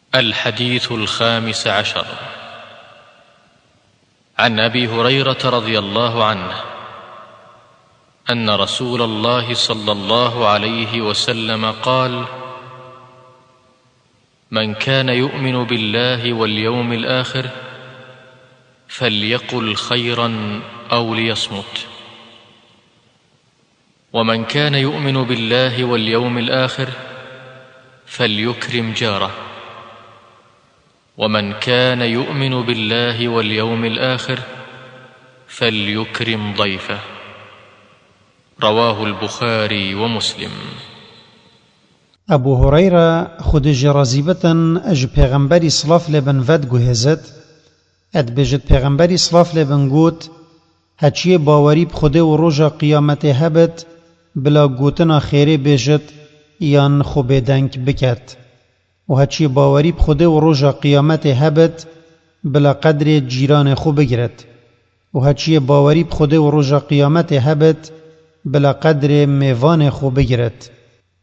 الحديث 15 عن أبي هريرة رضي الله عنه أن رسول الله صلى الله عليه وسلم قال: من كان يؤمن بالله واليوم الآخر فليقل خيرا أو ليصمت، ومن كان يؤمن بالله واليوم الآخر فليكرم جاره، ومن كان يؤمن بالله واليوم الآخر فليكرم ضيفه. رواه البخاري ومسلم. ابو هريره خود جرازیبتن اج پیغمبری صلاف لبن ود گوهزت اد بجد پیغمبری صلاف لبن گوت هچی باوری بخوده و روژا قیامت هبت بلا گوتنا خیره بجد یان خوبه دنگ بکت و هچی باوری بخوده و روژا قیامت هبت بلا قدر جیران خوب بگرد و هچی باوری بخوده و روژا قیامت هبت بلا قدر میوان خوب بگرد.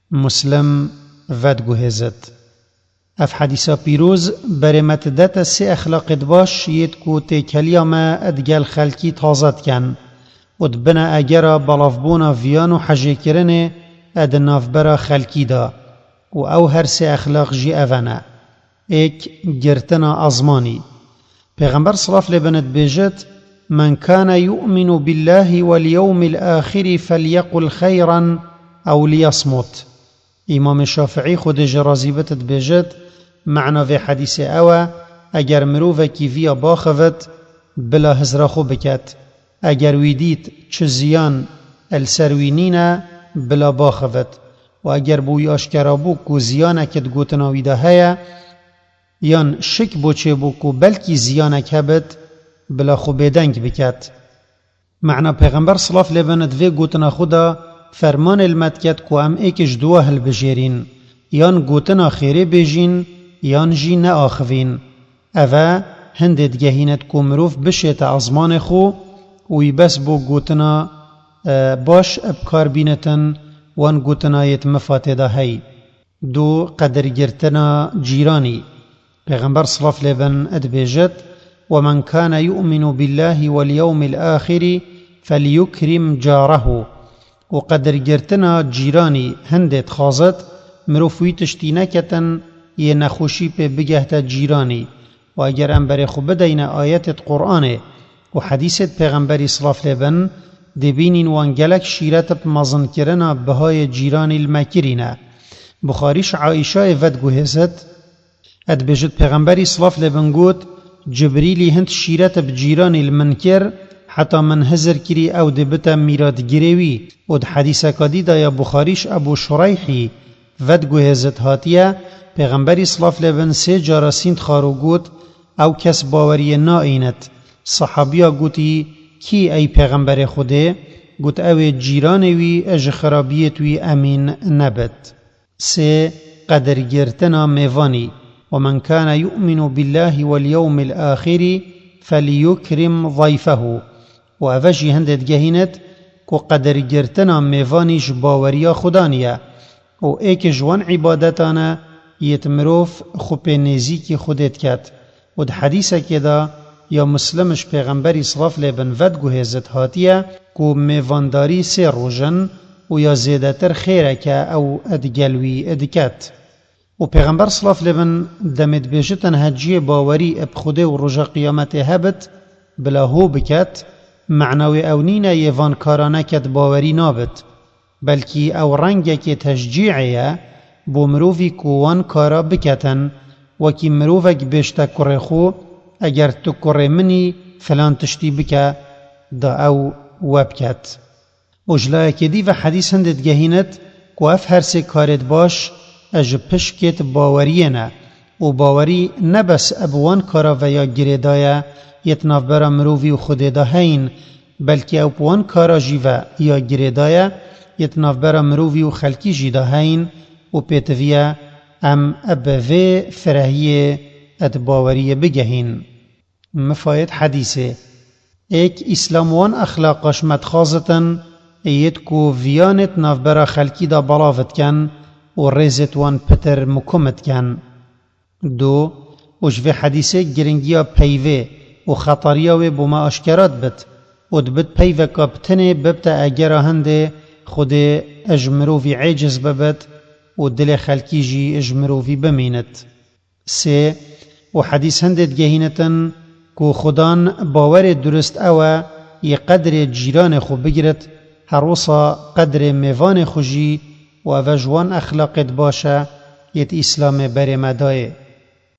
مسلم ود گوهزت. اف حدیثا پیروز برمت دت سی اخلاق باش ید کو تکلیا ما ادگل خلکی تازد کن اد بنا اگرا بلافبونا ویانو حجه کرنه اد نافبرا خلکی دا و او هر سی اخلاق جی اوانه ایک گرتنا ازمانی. پیغمبر صلاف لبنت بیجت: من كان يؤمن بالله واليوم الآخر فليقل خيرا أو ليصمت. امام شافعی خود جرازیبت بیجت معنی و حدیث اوه اگر مروفه کی ویا باخوت بلا هزراخو بکت، اگر ویدیت چه زیان السروینین بلا باخوت و اگر بوی آشکرابو کو زیانکت گوتناویده هیا یان شک بوچه بو کو بلکی زیانک هبت بلا خوبیدنگ بکت. معنی پیغمبر صلاف لبند وی گوتنا خدا فرمان المدکت کو ام ایکش دوا هل بجیرین یان گوتنا خیره بجین یان جی نه آخوین. اوه هندت گهینت کو مروف بشیت ازمان خو وی بس بو گوتنا باش ابکار بینتن وان گوتنایت مفاتده هی. دو قدر گرتنا جیرانی. پیغمبر صلاف لبن ادبیجت: ومن كان يؤمن بالله واليوم الآخر فليكرم جاره. وقدر گرتنا جیرانی هندت خازت مروفوی تشتی نکتن یه نخوشی پی بگهت جیرانی و اگر انبر خوب دین آیت قرآن و حدیثت پیغمبری صلاف لبن دبینین وانگلک شیرت بمزن کرنا بهای جیران المکرینه. بخاریش عائشه ود گوهزت اد بجد پیغمبری صلاف لبن گوت: جبريلي هند شيرت بجيران المنكر حتى من هزر كري او دبتا ميراد گريوي. ود حديثة قديدة يا بخاريش ابو شريحي ود گوهزت هاتيا پیغمبری صلاف لبن سي جارسين خارو گوت او کس باوري نائنت. صحابيا گوتي كي اي پیغمبر خوده؟ گوت او جيرانوي اج خرابيتوي امين نبت. سي قدر گرتنا ميواني. ومن كان يؤمن بالله واليوم الآخر فليكرم ضيفه. وأفجي هندت جهينت كو قدر جرتنا ميوانيش باوريا خدانيا و ايك جوان عبادتانا يتمروف خوبي نزيكي خودت كات. ود حديثة كدا يا مسلمش پیغمبری صلاف لبن ود گوهزت هاتيا كو ميوانداري سير روجن و يا زيدتر خيرك او ادگلوي ادكات. و پیغمبر صلاف لبن دمت بیجتن هجی باوری اب خوده و رجا قیامت هبت بلا هو بکت معنوی اونین یوان کارانه کت باوری نابت بلکی او رنگه که تشجیعه بو مروفی کوان کارا بکتن وکی مروفک بیشتا کره خو اگر تو کره منی فلان تشتی بکه دا او وبکت. اجلائه که دی و حدیث هندت گهینت کو اف هر سی کارت باش اج پشکت باوریه نه و باوری نبس ابوان کارا و یا گریدایا یتناف برا مرووی و خود دا هین بلکه ابوان کارا جیوه یا گریدایا یتناف برا مرووی و خلکی جی دا هین و پیتویه ام ابوه فرهیه اد باوریه بگهین. مفاید حدیثه ایک اسلاموان اخلاقاش متخازتن ایت کو ویانت ناف برا خلکی دا بلاوت کن و ریزت وان پتر مکمت کن. دو وش في حديثه گرنگیا پیوه و خطریا و بوما اشکرات بد و دبت پیوه کابتنه ببتا اگر هنده خود اجمروفی عجز ببد و دل خلکی جی اجمروفی بمینت. سه و حدیث هنده دگهینتن کو خدان باور درست اوه ی قدر جیران خو بگیرد هروسا قدر میوان خوشی و اوجوان اخلاقت باشه یت اسلام بر مدائه.